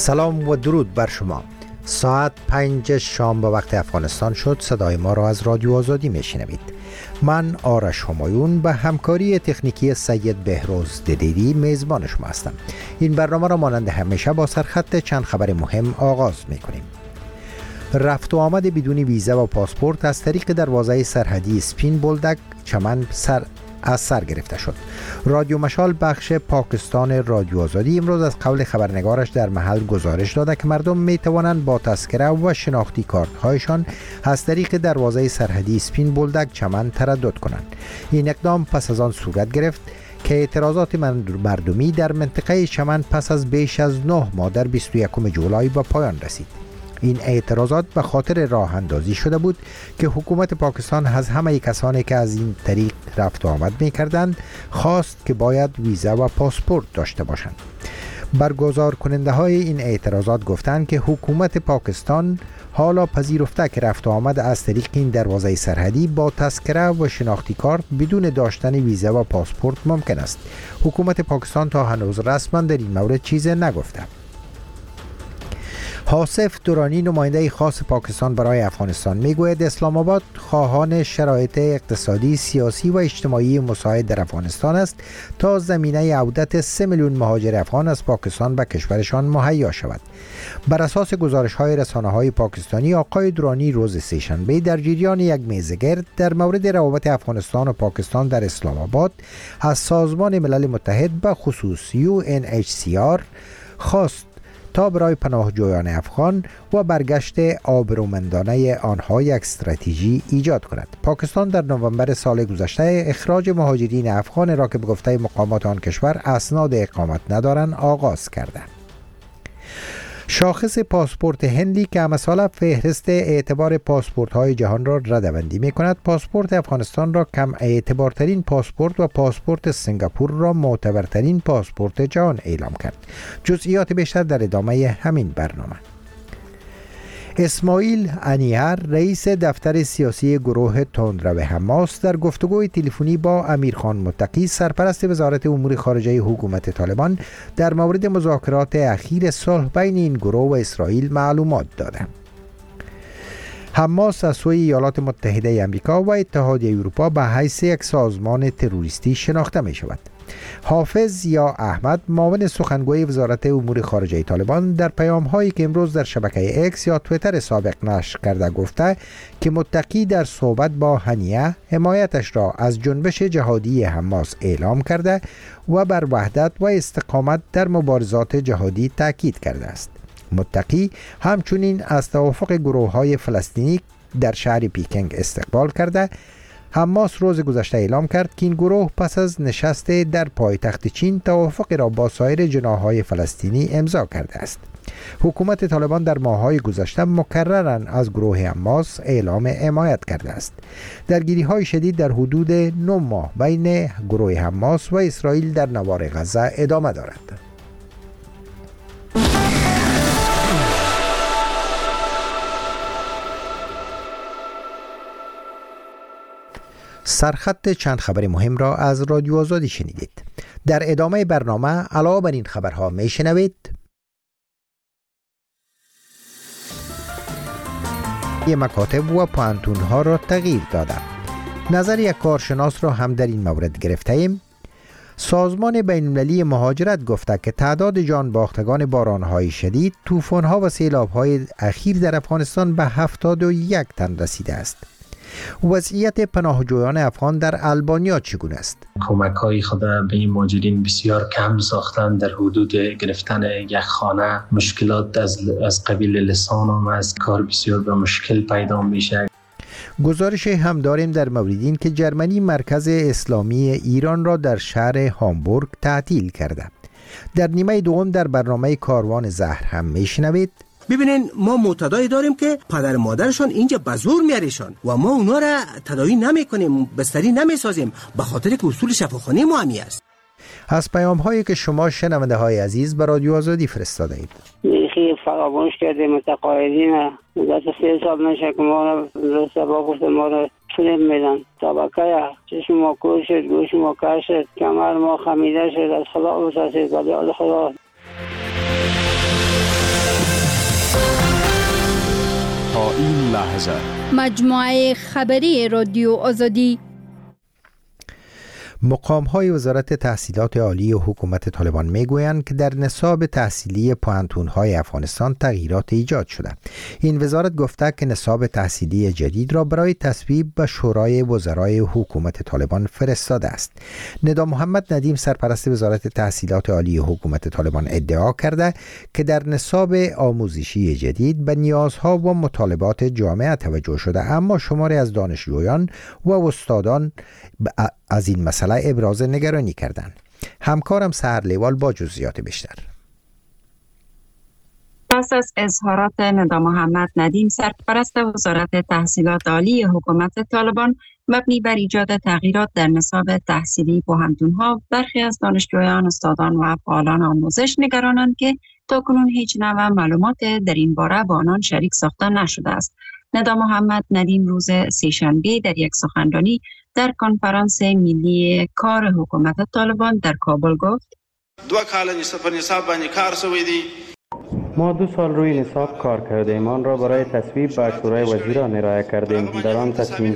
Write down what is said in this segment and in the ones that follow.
سلام و درود بر شما. ساعت 5 شام به وقت افغانستان شد. صدای ما را از رادیو آزادی میشنوید. من آرش همایون به همکاری تکنیکی سید بهروز ددیری میزبان شما هستم. این برنامه را مانند همیشه با سرخط چند خبر مهم آغاز میکنیم. رفت و آمد بدون ویزا و پاسپورت از طریق دروازه سرحدی سپین بولدک چمن از سر گرفته شد. رادیو مشال بخش پاکستان رادیو آزادی امروز از قول خبرنگارش در محل گزارش داده که مردم می توانند با تذکره و شناختی کارت‌هایشان از طریق دروازه سرحدی سپین بولدک چمن تردد کنند. این اقدام پس از آن صورت گرفت که اعتراضات مردمی در منطقه چمن پس از بیش از 9 ماه در 21 جولای به پایان رسید. این اعتراضات به خاطر راه اندازی شده بود که حکومت پاکستان از همه کسانی که از این طریق رفت و آمد می کردند خواست که باید ویزا و پاسپورت داشته باشند. برگزار کننده های این اعتراضات گفتند که حکومت پاکستان حالا پذیرفته که رفت و آمد از طریق این دروازه سرحدی با تذکره و شناختی کارت بدون داشتن ویزا و پاسپورت ممکن است. حکومت پاکستان تا هنوز رسما در این مورد چیزی نگفته. حاصف دورانی نماینده خاص پاکستان برای افغانستان میگوید اسلام آباد خواهان شرایط اقتصادی، سیاسی و اجتماعی مساعد در افغانستان است تا زمینه عودت 3 میلیون مهاجر افغان از پاکستان به کشورشان مهیا شود. بر اساس گزارش‌های رسانه‌های پاکستانی، آقای دورانی روز سه‌شنبه در جریان یک میزگرد در مورد روابط افغانستان و پاکستان در اسلام آباد از سازمان ملل متحد به خصوص UNHCR خواست تا برای پناهجویان افغان و برگشت آبرومندانه آنها یک استراتژی ایجاد کند. پاکستان در نوامبر سال گذشته اخراج مهاجرین افغان را که به گفته مقامات آن کشور اسناد اقامت ندارند آغاز کرده. شاخص پاسپورت هندی که مثلا فهرست اعتبار پاسپورت های جهان را ردبندی می کند، پاسپورت افغانستان را کم اعتبارترین پاسپورت و پاسپورت سنگاپور را معتبرترین پاسپورت جهان اعلام کرد. جزئیات بیشتر در ادامه همین برنامه. اسماعیل هنیه، رئیس دفتر سیاسی گروه تندرو حماس، در گفتگوی تلفنی با امیرخان متقی، سرپرست وزارت امور خارجه حکومت طالبان، در مورد مذاکرات اخیر صلح بین این گروه و اسرائیل معلومات داده. حماس از سوی ایالات متحده آمریکا و اتحادیه اروپا به حیث یک سازمان تروریستی شناخته می شود. حافظ یا احمد، معاون سخنگوی وزارت امور خارجه طالبان، در پیام‌هایی که امروز در شبکه اکس یا توییتر سابق نشر کرده گفته که متقی در صحبت با هنیه حمایتش را از جنبش جهادی حماس اعلام کرده و بر وحدت و استقامت در مبارزات جهادی تاکید کرده است. متقی همچنین از توافق گروه‌های فلسطینی در شهر پیکنگ استقبال کرده. حماس روز گذشته اعلام کرد که این گروه پس از نشست در پایتخت چین توافق را با سایر جناح‌های فلسطینی امضا کرده است. حکومت طالبان در ماه‌های گذشته مکرراً از گروه حماس اعلام حمایت کرده است. درگیری‌های شدید در حدود 9 ماه بین گروه حماس و اسرائیل در نوار غزه ادامه دارد. سرخط چند خبر مهم را از رادیو آزادی شنیدید. در ادامه برنامه علاوه بر این خبرها می شنوید: مکاتب و پوهنتون‌ها را تغییر داده. نظر یک کارشناس را هم در این مورد گرفته ایم. سازمان بین‌المللی مهاجرت گفته که تعداد جان باختگان باران‌های شدید، طوفان‌ها و سیلاب‌های اخیر در افغانستان به 71 تن رسیده است. وضعیت پناهجویان افغان در البانیا چگونه است؟ کمک‌های خود به این مهاجرین بسیار کم ساختن. در حدود گرفتن یک خانه مشکلات از قبیل لسان هم از کار بسیار به مشکل پیدا میشه. گزارش هم داریم در مورد این که جرمنی مرکز اسلامی ایران را در شهر هامبورگ تعطیل کرده. در نیمه دوم در برنامه کاروان زهر هم میشنوید: ببینین ما معتادایی داریم که پدر مادرشان اینجا به زور میاریشان و ما اونا را تداوی نمیکنیم، بستری نمیسازیم، به خاطر که اصول شفاخانه ما همی است. از پیام هایی که شما شنونده های عزیز به رادیو آزادی فرستاده اید. خیلی فراموش کردیم متقاعدین مدت 3 سال نشه که ما را سبا گفت ما را فیلم میدن. طبقه چشم ما کور شد، گوش ما کر شد، کمر ما خمیده شد، از خدا بسازید ولی از خدا. تا این لحظه. مجموعه خبری رادیو آزادی. مقام‌های وزارت تحصیلات عالی حکومت طالبان میگویند که در نصاب تحصیلی پوهنتون‌های افغانستان تغییرات ایجاد شده. این وزارت گفته که نصاب تحصیلی جدید را برای تصویب به شورای وزرای حکومت طالبان فرستاده است. ندا محمد ندیم سرپرست وزارت تحصیلات عالی حکومت طالبان ادعا کرده که در نصاب آموزشی جدید به نیازها و مطالبات جامعه توجه شده، اما شماری از دانشجویان و استادان از این مسئله ابراز نگرانی کردند. همکارم سحر لیوال با جزئیات بیشتر. پس از اظهارات ندا محمد ندیم سرپرست وزارت تحصیلات عالی حکومت طالبان مبنی بر ایجاد تغییرات در نصاب تحصیلی پوهنتون‌ها، برخی از دانشجویان، استادان و فعالان آموزش نگرانند که تاکنون هیچ نوع معلومات در این باره با آنان شریک ساخته نشده است. ندا محمد ندیم روز سه‌شنبه در یک سخنرانی در کنفرانس ملی کار حکومت طالبان در کابل گفت: ما 2 سال روی نصاب کار کردیم. آن را برای تصویب به شورای وزیران ارائه کردیم. در آن تصمیم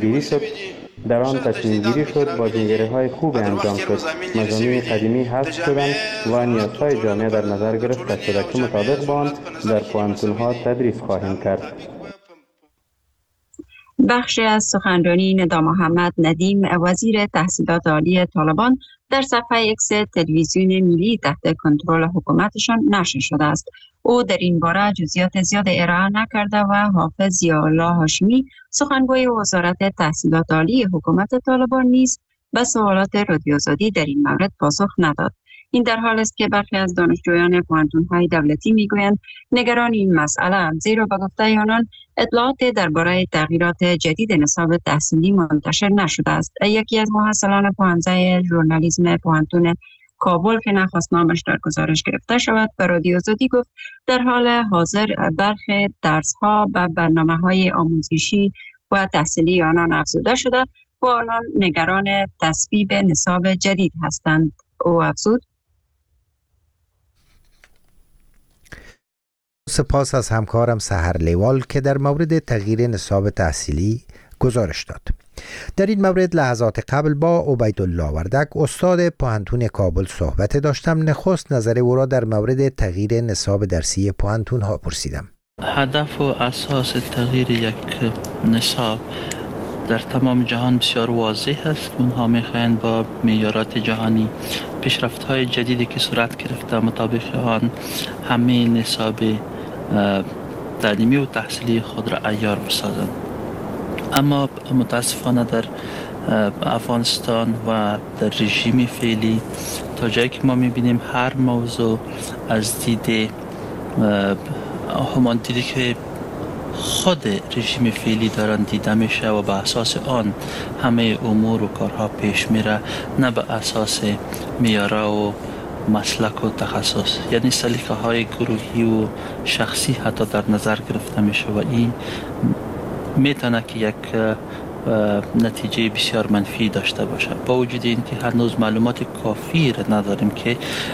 گیری شد با جنگیری‌های خوب انجام شد. مضامین قدیمی حذف شدند و نیازهای جامعه در نظر گرفته شده که مطابق با آن در پوهنتون‌ها تدریس خواهیم کرد. بخشی از سخنرانی ندا محمد ندیم وزیر تحصیلات عالی طالبان در صفحه ایکس تلویزیون ملی تحت کنترل حکومتشان نشر شده است. او در این باره جزئیات زیاد ارائه نکرده و حافظ ضیاءالله هاشمی سخنگوی وزارت تحصیلات عالی حکومت طالبان نیز به سوالات رادیو آزادی در این مورد پاسخ نداد. این در حال است که برخی از دانشجویان پوهنتون‌های دولتی میگویند نگران این مسئله، زیرا به گفته آنان اطلاعات درباره تغییرات جدید نصاب تحصیلی منتشر نشده است. یکی از محصلان پوهنځای ژورنالیسم پوهنتون کابل که نخواست نامش در گزارش گرفته شود به رادیو آزادی گفت در حال حاضر برخی درس‌ها و برنامه‌های آموزشی و تحصیلی آنان افزوده شده و آنان نگران تصویب نصاب جدید هستند. او افزود: سپاس از همکارم سحر لیوال که در مورد تغییر نصاب تحصیلی گزارش داد. در این مورد لحظات قبل با عبیدالله وردک استاد پوهنتون کابل صحبت داشتم. نخست نظر او را در مورد تغییر نصاب درسی پوهنتون ها پرسیدم. هدف و اساس تغییر یک نصاب در تمام جهان بسیار واضح است. اونها میخواهند با معیارات جهانی پیشرفت‌های جدیدی که صورت گرفته مطابق آن همه نصاب تعلیمی و تحصیلی خود را عیار بسازند. اما متاسفانه در افغانستان و در رژیم فعلی تا جایی که ما میبینیم هر موضوع از همان دیدی که خود رژیم فعلی دارن دیده میشه و به اساس آن همه امور و کارها پیش میره، نه به اساس معیارها و مسلک و تخصص. یعنی سلیقه های گروهی و شخصی حتی در نظر گرفته میشه و این میتونه که یک نتیجه بسیار منفی داشته باشه. با وجود اینکه هنوز معلومات کافی را نداریم که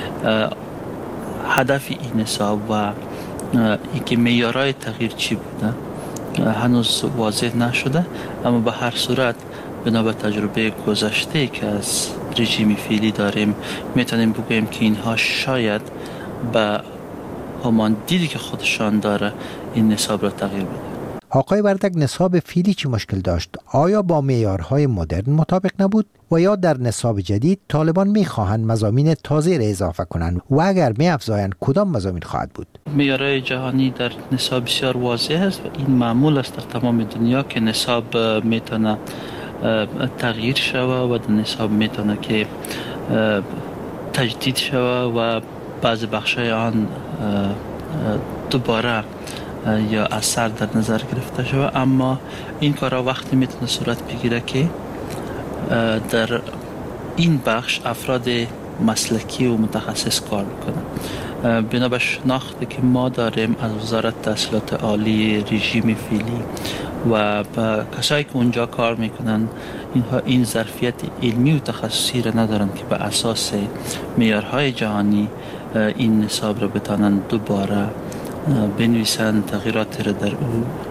هدف این نصاب و اینکه معیارهای تغییر چی بوده هنوز واضح نشده، اما به هر صورت بنا به تجربه گذشته که از رژیم فعلی داریم میتونیم بگوییم که اینها شاید به همان دیدی که خودشان داره این نصاب را تغییر بده. آقای وردک، نصاب فعلی چی مشکل داشت؟ آیا با معیارهای مدرن مطابق نبود و یا در نصاب جدید طالبان میخواهند مضامین تازه را اضافه کنند و اگر میافزایند کدام مضامین خواهد بود؟ معیارهای جهانی در نصاب بسیار واضح است و این معمول است در تمام دنیا که نصاب میتونه تغییر شود و در نصاب میتونه که تجدید شود و بعض بخشای آن دوباره یا اثر در نظر گرفته شود. اما این کارا وقتی میتونه صورت بگیره که در این بخش افراد مسلکی و متخصص کار میکنن. بنا به شناختی که ما داریم از وزارت تحصیلات عالی رژیم فعلی و کسایی که اونجا کار میکنن، اینها این ظرفیت علمی و تخصصی را ندارن که به اساس معیارهای جهانی این نصاب را بتانن دوباره بنویسن، تغییرات را در او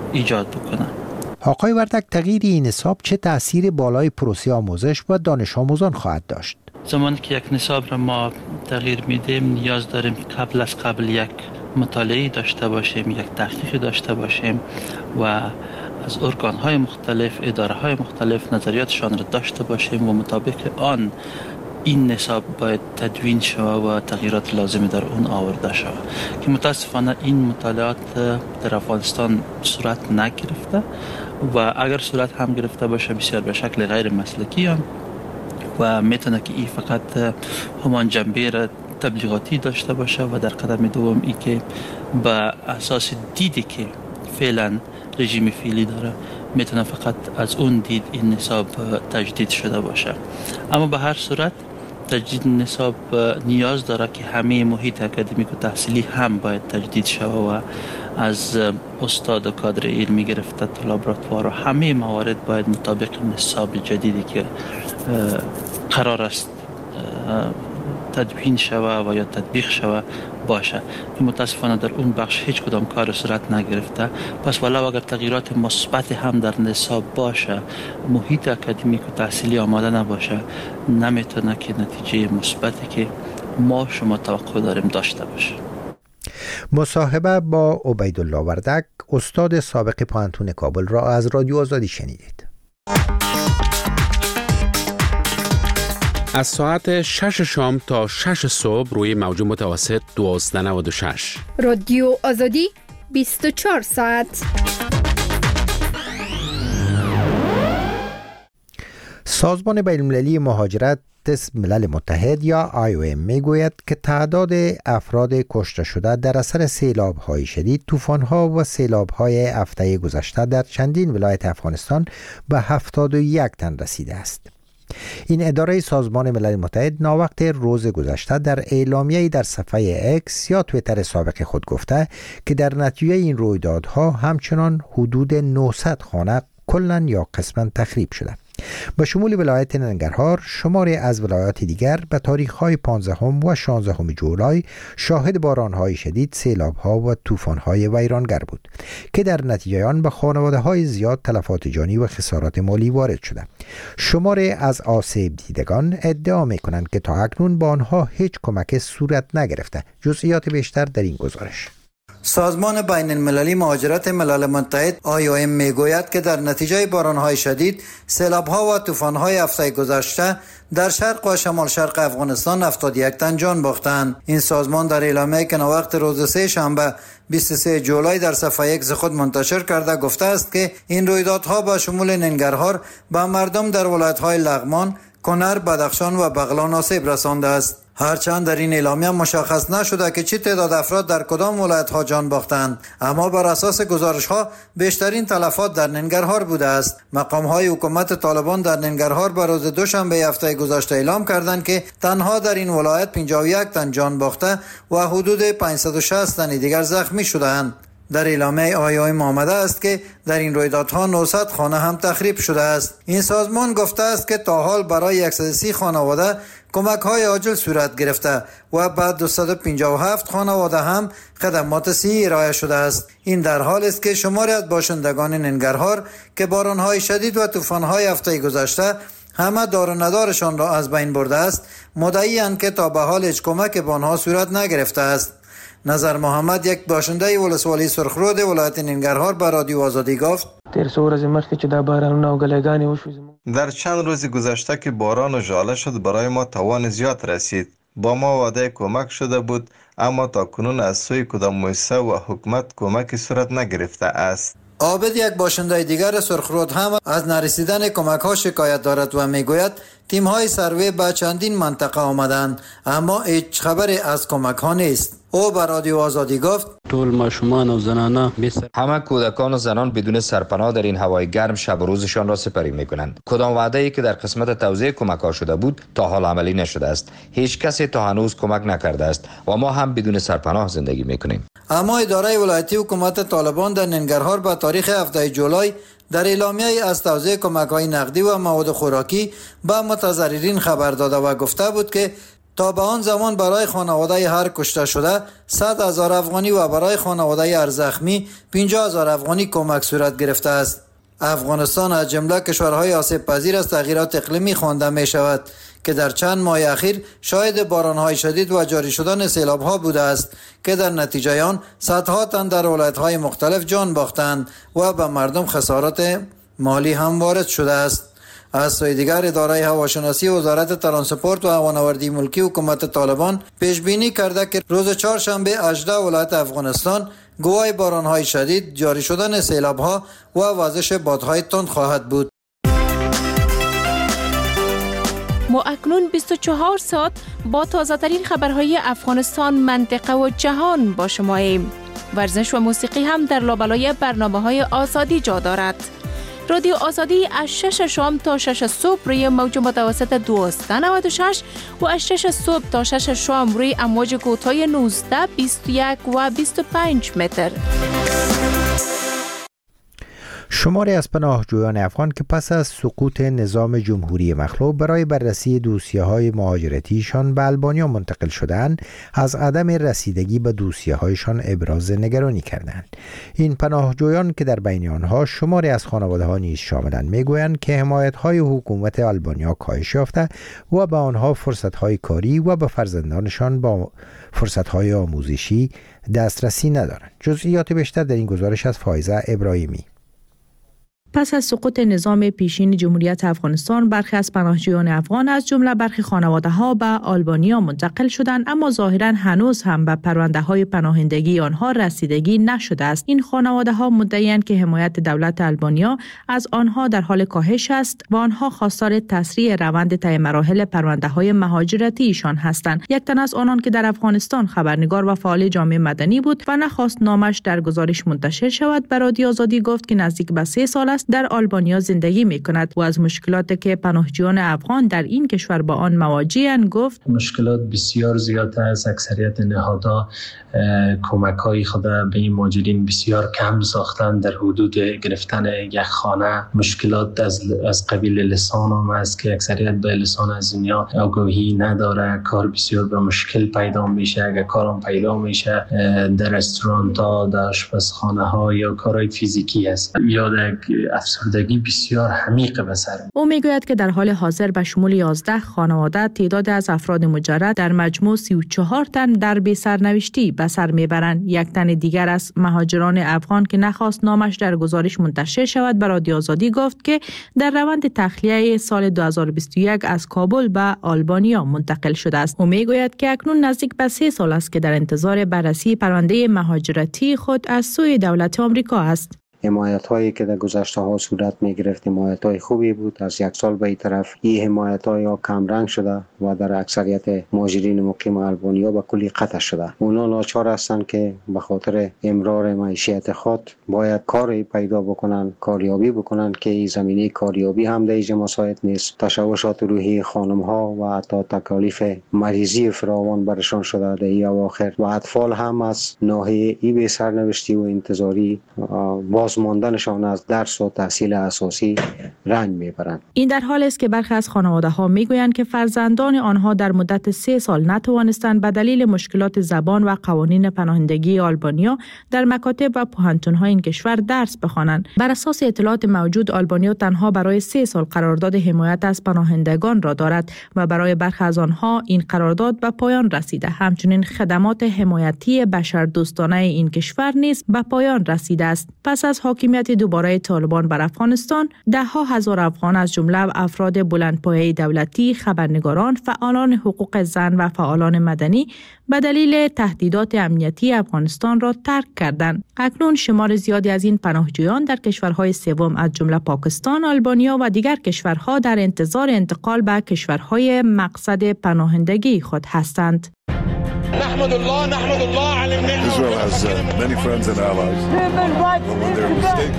ایجاد بکنن. آقای وردک، تغییر این نصاب چه تأثیر بالای پروسه آموزش و دانش آموزان خواهد داشت؟ زمانی که یک نصاب را ما تغییر میدیم نیاز داریم که قبل یک مطالعه داشته باشیم، یک تحقیق داشته باشیم و از ارگان‌های مختلف، اداره‌های مختلف نظریاتشان را داشته باشیم و مطابق آن این نصاب باید تدوین شود و تغییرات لازمی در اون آورده شود که متاسفانه این مطالعات در افغانستان صورت نگرفته و اگر صورت هم گرفته باشه بسیار به شکل غیر مسلکی و میتونه که این فقط همان جنبه را تبلیغاتی داشته باشه و در قدم دوم ای که به اساس دیدی که فعلا رژیم فعلی داره میتونه فقط از اون دید این نصاب تجدید شده باشه. اما به هر صورت تجدید نصاب نیاز داره که همه محیط اکادمیک و تحصیلی هم باید تجدید شود و از استاد و کادر علمی گرفته تا لابراتوار و همه موارد باید مطابق نصاب جدیدی که قرار است تدوین شود و یا تطبیق شود باشه که متاسفانه در اون بخش هیچ کدام کار صورت نگرفته. پس ولو اگر تغییرات مثبت هم در نصاب باشه، محیط اکادمیک و تحصیلی آماده نباشه، نمیتونه که نتیجه مثبتی که ما شما توقع داریم داشته باشه. مصاحبه با عبیدالله وردک، استاد سابق پانتون کابل را از رادیو آزادی شنیدید. از ساعت 6 شام تا 6 صبح روی موج متوسط 1296 رادیو آزادی 24 ساعت. سازمان بین‌المللی مهاجرت ملل متحد یا IOM میگوید که تعداد افراد کشته شده در اثر سیلاب‌های شدید، طوفان‌ها و سیلاب‌های هفته گذشته در چندین ولایت افغانستان به 71 تن رسیده است. این اداره سازمان ملل متحد ناوقت روز گذشته در اعلامیه‌ای در صفحه اکس یا توییتر سابق خود گفته که در نتیجه این رویدادها همچنان حدود 900 خانه کلاً یا قسماً تخریب شده. به شمول ولایت ننگرهار، شماری از ولایات دیگر به تاریخ‌های 15 و 16 جولای شاهد باران‌های شدید، سیلاب‌ها و طوفان‌های ویرانگر بود که در نتیجه آن به خانواده‌های زیاد تلفات جانی و خسارات مالی وارد شده. شماری از آسیب دیدگان ادعا می‌کنند که تا اکنون با آنها هیچ کمک صورت نگرفته. جزئیات بیشتر در این گزارش. سازمان بین المللی مهاجرت ملل متحد IOM میگوید که در نتیجه باران‌های شدید، سیلاب‌ها و طوفان‌های هفته گذشته در شرق و شمال شرق افغانستان 71 تن جان باختند. این سازمان در اعلامیه‌ای که وقت روز سه شنبه 23 جولای در صفحه اکس خود منتشر کرده گفته است که این رویدادها با شمول ننگرهار به مردم در ولایت‌های لغمان، کنر، بدخشان و بغلان آسیب رسانده است. هرچند در این اعلامیه مشخص نشده که چه تعداد افراد در کدام ولایت‌ها جان باختند، اما بر اساس گزارش‌ها بیشترین تلفات در ننگرهار بوده است. مقام‌های حکومت طالبان در ننگرهار بر روز دوشنبه هفته گذشته اعلام کردند که تنها در این ولایت 51 تن جان باخته و حدود 560 تن دیگر زخمی شده‌اند. در اعلامیه IOM آمده است که در این رویدادها 900 خانه هم تخریب شده است. این سازمان گفته است که تا حال برای 130 خانواده کمک‌های عاجل صورت گرفته و بعد 257 خانواده هم خدمات صحی ارائه شده است. این در حال است که شماری از باشندگان ننگرهار که باران‌های شدید و طوفان‌های هفته گذشته همه دار و ندارشان را از بین برده است، مدعی‌اند که تا به حال هیچ کمک به آنها صورت نگرفته است. نظر محمد، یک باشنده ولسوالی سرخرود ولایت ننگرهار، به رادیو آزادی گفت: در چند روز گذشته که باران و ژاله شد برای ما توان زیاد رسید. با ما وعده کمک شده بود، اما تا کنون از سوی کدام مؤسسه و حکومت کمکی صورت نگرفته است. عابد، یک باشنده دیگر سرخرود، هم از نرسیدن کمک ها شکایت دارد و میگوید تیم های سروی به چندین منطقه آمدند اما هیچ خبری از کمک ها نیست. او به رادیو آزادی گفت: همه کودکان و زنان بدون سرپناه در این هوای گرم شب و روزشان را سپری میکنند. کدام وعده ای که در قسمت توزیع کمک ها شده بود تا حال عملی نشده است. هیچ کسی تا هنوز کمک نکرده است و ما هم بدون سرپناه زندگی میکنیم. اما اداره ولایتی حکومت طالبان در ننگرهار به تاریخ 7 جولای در اعلامیه از توزیع کمک‌های نقدی و مواد خوراکی به متضررین خبر داده و گفته بود که تا به آن زمان برای خانواده هر کشته شده 100,000 افغانی و برای خانواده هر زخمی 50,000 افغانی کمک صورت گرفته است. افغانستان از جمله کشورهای آسیب پذیر از تغییرات اقلیمی خوانده می شود که در چند ماه اخیر شاهد بارانهای شدید و جاری شدن سیلاب‌ها بوده است که در نتیجه آن صدها تن در ولایت‌های مختلف جان باختند و به مردم خسارات مالی هم وارد شده است. از سوی دیگر اداره هواشناسی وزارت ترانسپورت و هوانوردی ملکی حکومت طالبان پیش بینی کرده که روز چهارشنبه 18 ولایت افغانستان گواه بارانهای شدید، جاری شدن سیلاب‌ها و وزش بادهای تند خواهد بود. ما اکنون 24 ساعت با تازه ترین خبرهای افغانستان، منطقه و جهان با شماییم. ورزش و موسیقی هم در لابلای برنامه‌های آزادی جا دارد. رادیو آزادی از 6 شام تا 6 صبح روی موج متوسط 1296 و از 6 صبح تا 6 شام روی امواج کوتاه 19، 21 و 25 متر. شماری از پناهجویان افغان که پس از سقوط نظام جمهوری مخلوع برای بررسی دوسیه‌های مهاجرتیشان به آلبانیا منتقل شدند، از عدم رسیدگی به دوسیه‌هایشان ابراز نگرانی کردند. این پناهجویان که در بین آنها شماری از خانواده‌ها نیز شاملند میگویند که حمایت‌های حکومت آلبانیا کاهش یافته و به آنها فرصت‌های کاری و به فرزندانشان با فرصت‌های آموزشی دسترسی ندارند. جزئیات بیشتر در این گزارش از فایزه ابراهیمی. پس از سقوط نظام پیشین جمهوریت افغانستان، برخی از پناهجویان افغان از جمله برخی خانواده‌ها به آلبانیا منتقل شدند، اما ظاهراً هنوز هم به پرونده‌های پناهندگی آنها رسیدگی نشده است. این خانواده‌ها مدعی‌اند که حمایت دولت آلبانیا از آنها در حال کاهش است و آنها خواستار تسریع روند طی مراحل پرونده‌های مهاجرتی ایشان هستند. یک تن از آنان که در افغانستان خبرنگار و فعال جامعه مدنی بود و نخواست نامش در گزارش منتشر شود، به رادیو آزادی گفت که نزدیک به 3 سال است در آلبانیا زندگی می کند و از مشکلاتی که پناهجویان افغان در این کشور با آن مواجه‌اند گفت: مشکلات بسیار زیاد از اکثریت نهادها کمک‌های خود به این مهاجرین بسیار کم ساختن. در حدود گرفتن یک خانه مشکلات از قبیل لسان هم است که اکثریت به لسان از دنیا آگاهی نداره. کار بسیار به مشکل پیدا میشه. اگر کارم پیدا میشه در رستوران‌ها، در آشپزخانه‌ها یا کارهای فیزیکی است یا در افسردگی بسیار عمیق به سر. او میگوید که در حال حاضر به شمول 11 خانواده تعداد از افراد مجرد در مجموع 34 تن در بی‌سرنوشتی به سر میبرند. یک تن دیگر از مهاجران افغان که نخواست نامش در گزارش منتشر شود به رادیو آزادی گفت که در روند تخلیه سال 2021 از کابل به آلبانیا منتقل شده است. او میگوید که اکنون نزدیک به 3 سال است که در انتظار بررسی پرونده مهاجرتی خود از سوی دولت آمریکا است. حمایت هایی که در گذشته ها صورت می گرفت حمایت های خوبی بود. از یک سال به این طرف این حمایت ها کم رنگ شده و در اکثریت مهاجرین مقیم آلبانیا به کلی قطع شده. اونا ناچار هستند که به خاطر امرار معیشت خود باید کاری پیدا بکنن، کاریابی بکنن که این زمینه کاریابی هم در اینجا مساعد نیست. تشوشات روحی خانم ها و حتی تکالیف مریضی فراوان برشان شده در این اواخر و اطفال هم از ناحیه ای به سرنوشتی و انتظاری ماندنشان از درس و تحصیل اساسی رنج میبرند. این در حالی است که برخی از خانواده‌ها میگویند که فرزندان آنها در مدت 3 سال نتوانستند به دلیل مشکلات زبان و قوانین پناهندگی آلبانیا در مکاتب و پوهنتون‌های این کشور درس بخوانند. بر اساس اطلاعات موجود، آلبانیا تنها برای 3 سال قرارداد حمایت از پناهندگان را دارد و برای برخی از آنها این قرارداد به پایان رسیده. همچنین خدمات حمایتی بشردوستانه این کشور نیز به پایان رسیده است. پس از حاکمیت دوباره طالبان بر افغانستان، 10,000 افغان از جمله افراد بلندپایه دولتی، خبرنگاران، فعالان حقوق زن و فعالان مدنی به دلیل تهدیدات امنیتی افغانستان را ترک کردند. اکنون شمار زیادی از این پناهجویان در کشورهای سوم از جمله پاکستان، آلبانیا و دیگر کشورها در انتظار انتقال به کشورهای مقصد پناهندگی خود هستند. نحمد الله على النعمة. Israel has many friends and allies. When they're mistaken.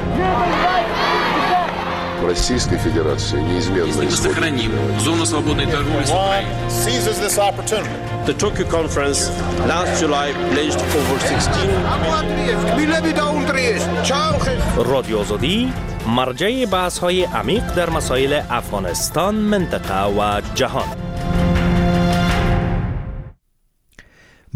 В Российской Федерации неизменно сохраним зону свободной торговли с Украиной. Seizes this opportunity. The Tokyo conference last July pledged over 16 رادیو آزادی مرجع بحث‌های عمیق در مسائل افغانستان، منطقه و جهان.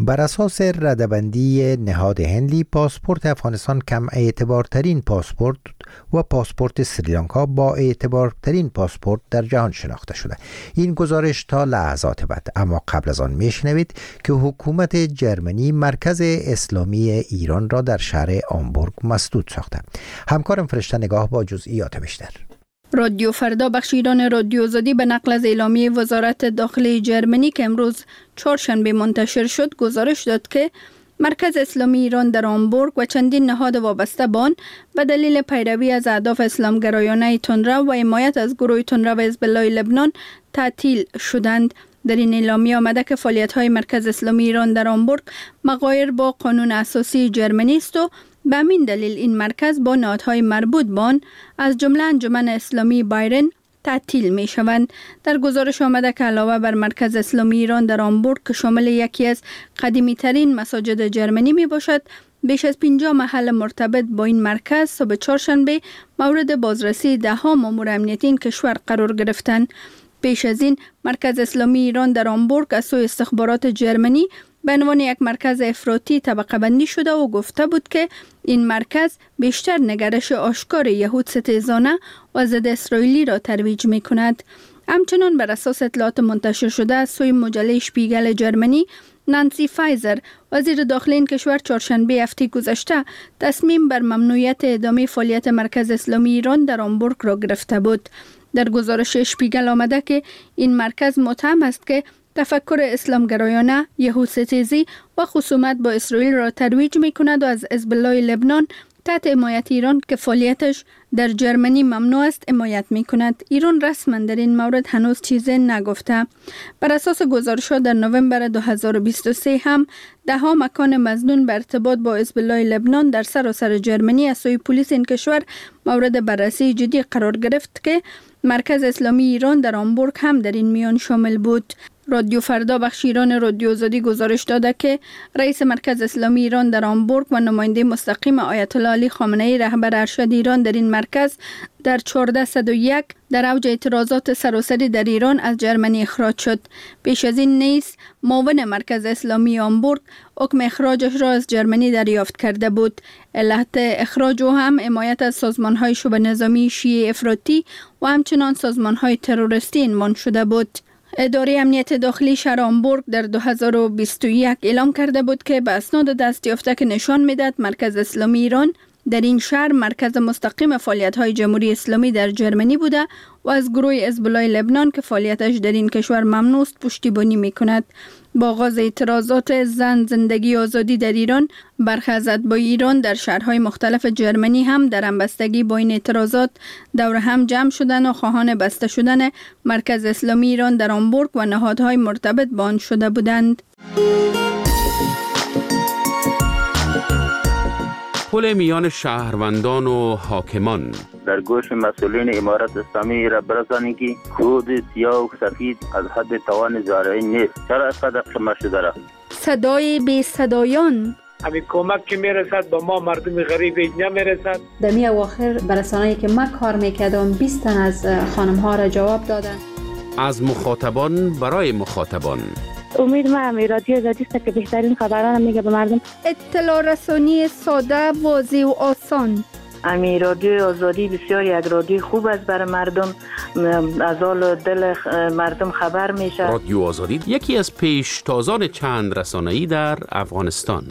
بر اساس رده‌بندی نهاد هندلی، پاسپورت افغانستان کم اعتبارترین پاسپورت و پاسپورت سریلانکا با اعتبارترین پاسپورت در جهان شناخته شده. این گزارش تا لحظات بعد، اما قبل از آن میشنوید که حکومت جرمنی مرکز اسلامی ایران را در شهر آمبورگ مسدود ساخته. همکارم فرشته نگاه با جزئیات بیشتر. رادیو فردا بخش ایران رادیو آزادی به نقل از اعلامیه وزارت داخلی جرمنی که امروز چهارشنبه منتشر شد گزارش داد که مرکز اسلامی ایران در آمبورگ و چندین نهاد وابسته به آن به دلیل پیروی از اهداف اسلامگرایانه تندرو و حمایت از گروه تندرو حزب الله لبنان تعطیل شدند. در این اعلامیه آمده که فعالیت‌های مرکز اسلامی ایران در آمبورگ مغایر با قانون اساسی جرمنی است و به همین دلیل این مرکز با نهادهای مربوط به آن از جمله انجمن اسلامی بایرن تعطیل می شوند. در گزارش آمده که علاوه بر مرکز اسلامی ایران در آمبورگ که شامل یکی از قدیمی ترین مساجد جرمنی می باشد، بیش از 50 محل مرتبط با این مرکز صبح چهارشنبه مورد بازرسی 10 مأمور امنیتی این کشور قرار گرفتند. پیش از این مرکز اسلامی ایران در آمبورگ از سوی استخبارات جرمنی به عنوان یک مرکز افراطی طبقه بندی شده و گفته بود که این مرکز بیشتر نگرش آشکار یهود ستیزانه و ضد اسرائیلی را ترویج می کند. همچنان بر اساس اطلاعات منتشر شده از سوی مجله شپیگل جرمنی، نانسی فایزر وزیر داخلی این کشور چهارشنبه هفته گذشته تصمیم بر ممنوعیت ادامه فعالیت مرکز اسلامی ایران در آمبورگ را گرفته بود. در گزارش شپیگل آمده که این مرکز متهم است که تفکر اسلامگرایانه، یهودستیزی و خصومت با اسرائیل را ترویج می کند و از حزب الله لبنان تحت حمایت ایران که فعالیتش در جرمنی ممنوع است حمایت می کند. ایران رسما در این مورد هنوز چیزی نگفته. بر اساس گزارش‌ها در نوامبر 2023 هم 10 مکان مظنون به ارتباط با حزب الله لبنان در سراسر جرمنی از سوی پلیس این کشور مورد بررسی جدی قرار گرفت که مرکز اسلامی ایران در آمبورگ هم در این میان شامل بود. رادیو فردا بخش ایران رادیو آزادی گزارش داده که رئیس مرکز اسلامی ایران در آمبورگ و نماینده مستقیم آیت الله علی خامنه‌ای رهبر ارشد ایران در این مرکز در 1401 در اوج اعتراضات سراسری در ایران از جرمنی اخراج شد. پیش از این نیز معاون مرکز اسلامی آمبورگ حکم اخراجش را از جرمنی دریافت کرده بود. علت اخراج او هم حمایت از سازمان‌های شبه نظامی شیعه افراطی و همچنان سازمان‌های تروریستی عنوان شده بود. اداره امنیت داخلی شهر آمبورگ در 2021 اعلام کرده بود که به اسناد دستیافته که نشان می‌دهد مرکز اسلامی ایران در این شهر مرکز مستقیم فعالیت‌های جمهوری اسلامی در جرمنی بوده و از گروه حزب الله لبنان که فعالیتش در این کشور ممنوع است پشتیبانی می‌کند. با آغاز اعتراضات زن زندگی آزادی در ایران، برخی از اتباع ایران در شهرهای مختلف جرمنی هم در همبستگی با این اعتراضات دور هم جمع شدند و خواهان بسته شدن مرکز اسلامی ایران در آمبورگ و نهادهای مرتبط با آن شده بودند. پل میان شهروندان و حاکمان در گوش مسئولین امارت اسلامی را برسانید که خود سیاه و سفید از حد توان زارعی نیست. چرا اینقدر خمه شده را؟ صدای بی صدایان همین کمک که میرسد به ما مردم غریب نمیرسد. در می اواخر برسانه‌ای که من کار میکردم 20 تن از خانم ها را جواب دادن. از مخاطبان برای مخاطبان. امید ما رادیو آزادی است که بهترین خبران میگه به مردم. اطلاع رسانی ساده، واضح و آسان. رادیو آزادی بسیار یک رادیو خوب است برای مردم، از حال دل مردم خبر میشه. رادیو آزادی یکی از پیشتازان چند رسانه‌ای در افغانستان.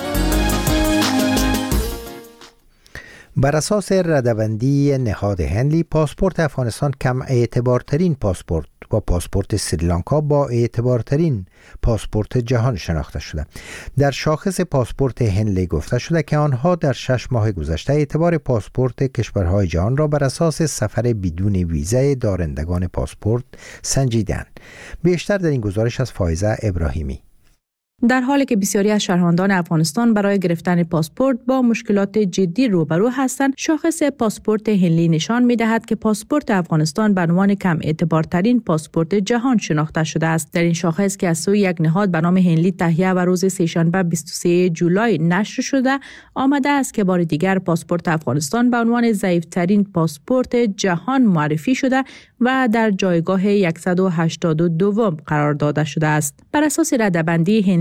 بر اساس رده‌بندی نهاد هندلی، پاسپورت افغانستان کم اعتبارترین پاسپورت و پاسپورت سریلانکا با اعتبارترین پاسپورت جهان شناخته شده. در شاخص پاسپورت هندلی گفته شده که آنها در 6 ماه گذشته اعتبار پاسپورت کشورهای جهان را بر اساس سفر بدون ویزای دارندگان پاسپورت سنجیدند. بیشتر در این گزارش از فائزه ابراهیمی. در حالی که بسیاری از شهروندان افغانستان برای گرفتن پاسپورت با مشکلات جدی روبرو هستند، شاخص پاسپورت هندلی نشان می‌دهد که پاسپورت افغانستان به عنوان کم اعتبارترین پاسپورت جهان شناخته شده است. در این شاخص که از سوی یک نهاد به نام هندلی تهیه و روز سه‌شنبه 23 جولای نشر شده، آمده است که بار دیگر پاسپورت افغانستان به عنوان ضعیف‌ترین پاسپورت جهان معرفی شده و در جایگاه 182 قرار داده شده است. بر اساس رده‌بندی هندلی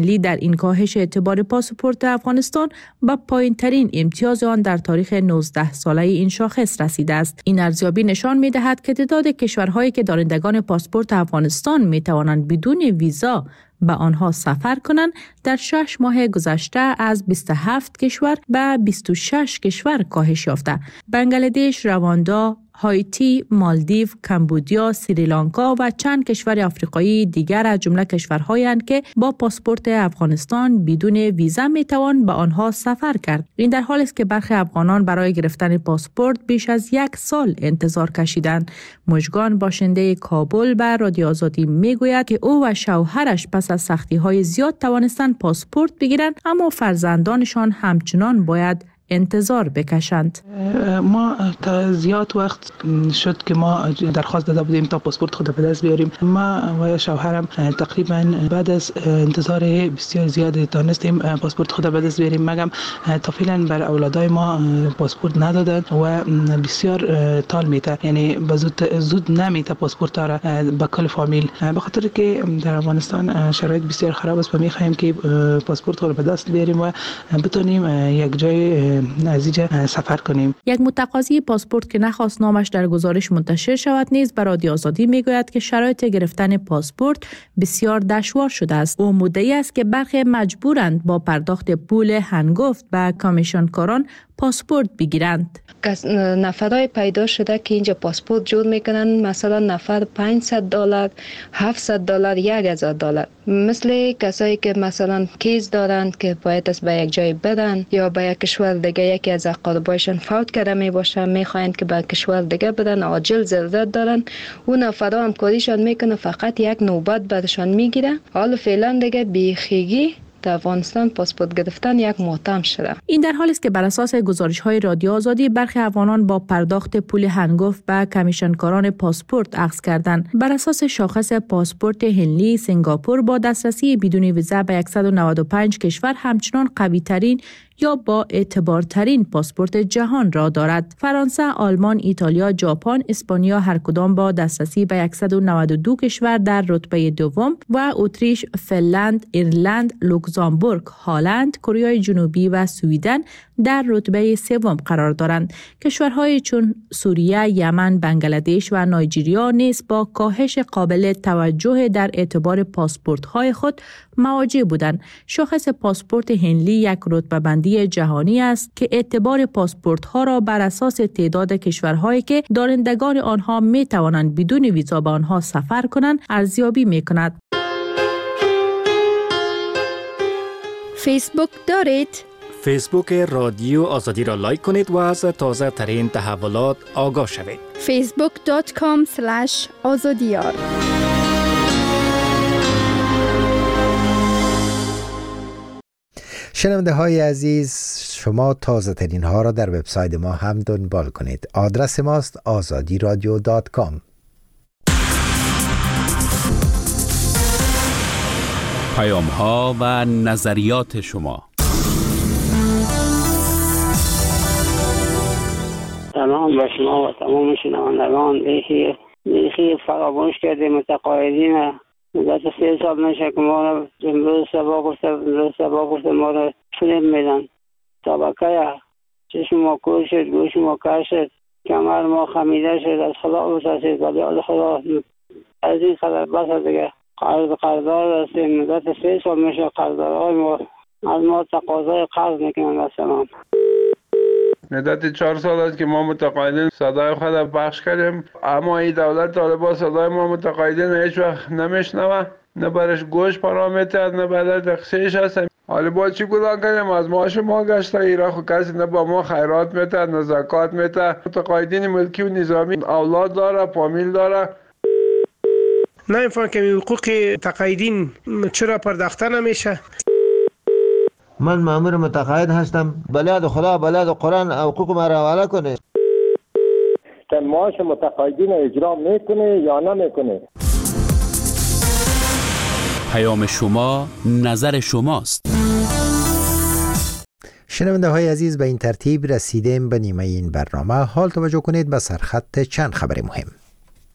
هنلی در این کاهش اعتبار پاسپورت افغانستان به پایین‌ترین امتیاز آن در تاریخ 19 ساله این شاخص رسیده است. این ارزیابی نشان می‌دهد که تعداد کشورهایی که دارندگان پاسپورت افغانستان می‌توانند بدون ویزا به آنها سفر کنند در 6 ماه گذشته از 27 کشور به 26 کشور کاهش یافته. بنگلادش، رواندا، هایتی، مالدیو، کمبودیا، سریلانکا و چند کشور آفریقایی دیگر از جمله کشورهایی هستند که با پاسپورت افغانستان بدون ویزا میتوان به آنها سفر کرد. این در حالی است که برخی افغانان برای گرفتن پاسپورت بیش از 1 سال انتظار کشیدند. مژگان باشنده کابل به رادیو آزادی میگوید که او و شوهرش پس از سختی‌های زیاد توانستند پاسپورت بگیرند، اما فرزندانشان همچنان باید انتظار بکشند. ما تا زیاد وقت شد که ما درخواست داده بودیم تا پاسپورت خود به دست بیاریم. ما و شوهرم تقریبا بعد از انتظار بسیار زیاد تانستیم پاسپورت خود به دست بیاریم، مگم تا فعلا بر اولادای ما پاسپورت ندادند و بسیار طول میته، یعنی زود نمیته پاسپورت را به کل فامیل، به خاطر که در افغانستان شرایط بسیار خراب است و میخواهیم که پاسپورت خود به دست بیاریم و بتونیم یک جای نزدیک سفر کنیم. یک متقاضی پاسپورت که نخواست نامش در گزارش منتشر شود نیز به رادیو آزادی میگوید که شرایط گرفتن پاسپورت بسیار دشوار شده است. او مدعی است که برخی مجبورند با پرداخت پول هنگفت به کمیشنکاران پاسپورت بگیرند. نفرای پیدا شده که اینجا پاسپورت جور میکنن، مثلا نفر $500 $700 $1000، مثل کسایی که مثلا کیس دارند که باید از به یک جای بدن یا به یک کشور دیگه یکی از اقاربایشان فوت کرده می باشه، میخواین که به کشور دیگه بدن، عاجل ضرورت دارن، اون نفرا همکاریشان میکنه، فقط یک نوبت برشان میگیره. حالا فعلا دیگه بیخیگی در افغانستان پاسپورت گرفتن یک ماتم شده. این در حالی است که بر اساس گزارش‌های رادیو آزادی برخی افغانان با پرداخت پول هنگفت به کمیشنکاران پاسپورت اخذ کردند. بر اساس شاخص پاسپورت هنلی، سنگاپور با دسترسی بدون ویزا به 195 کشور همچنان قوی‌ترین یا با اعتبارترین پاسپورت جهان را دارد. فرانسه، آلمان، ایتالیا، ژاپن، اسپانیا هر کدام با دسترسی به 192 کشور در رتبه دوم و اتریش، فنلند، ایرلند، لوکزامبورگ، هلند، کره جنوبی و سوئیدن در رتبه سوم قرار دارند. کشورهای چون سوریه، یمن، بنگلادش و نایجریا نیز با کاهش قابل توجه در اعتبار پاسپورت‌های خود مواجه بودند. شاخص پاسپورت هنلی یک رتبه‌بندی جهانی است که اعتبار پاسپورت‌ها را بر اساس تعداد کشورهایی که دارندگان آنها می‌توانند بدون ویزا به آنها سفر کنند ارزیابی می‌کند. فیسبوک دارید؟ فیسبوک رادیو آزادی را لایک کنید و از تازه ترین تحولات آگاه شوید. facebook.com/azadiyar. شنونده های عزیز، شما تازه ترین ها را در وبسایت ما هم دنبال کنید. آدرس ماست azadiradio.com. پیام ها و نظریات شما. سلام به شما و تمام شنوندگان. دیخی فراموش کرده متقاعدین مدت 3 سال نشه که ما را امروز سبا گفته ما را فیلم میدن. طبقه چشم ما کور شد، گوش ما کر شد، کمر ما خمیده شد، از خدا بسازید، ولی از خدا از این خبر بس دیگه قرضدار هستیم. مدت 3 سال میشه قرضدارهای ما از ما تقاضای قرض میکنن. مثلا مدت 4 سال است که ما متقاعدین صدای خود پخش کردیم، اما این دولت طالبان صدای ما متقاعدین هیچ وقت نمیشنوه، نه برش گوش پرا میتد، نه برش دقیقش هست. حالا با چی گناه کنیم؟ از معاش ما گشته ایرا خو کسی نه با ما خیرات میتد نه زکات میتد. متقاعدین ملکی و نظامی اولاد داره، فامیل داره. نمیفهم که حقوق تقاعدین چرا پرداخته نمیشه. من مأمور متقاعد هستم، بلد خدا بلد قرآن حقوق ما را حواله کنه. معاش متقاعدین اجرا میکنه یا نمیکنه؟ پیام شما، نظر شماست. شنونده های عزیز، به این ترتیب رسیدیم به نیمه این برنامه. حال توجه کنید به سرخط چند خبر مهم.